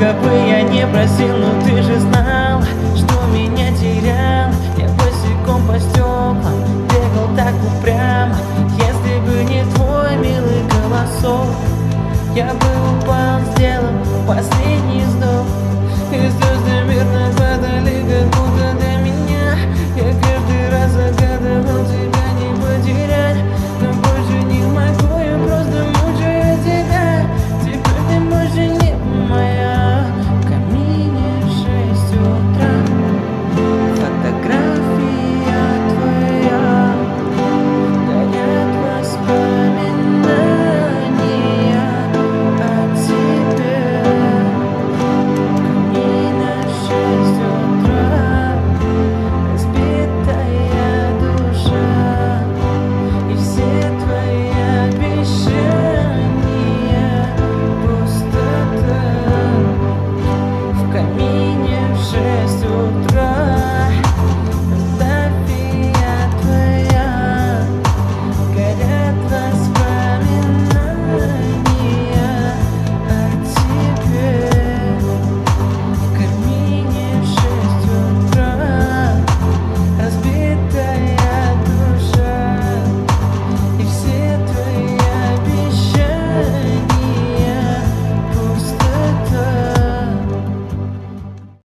Сколько бы я не просил, но ты же знал, что меня терял. Я босиком по стеклам бегал так упрямо. Если бы не твой милый голосок, я бы упал, сделал последний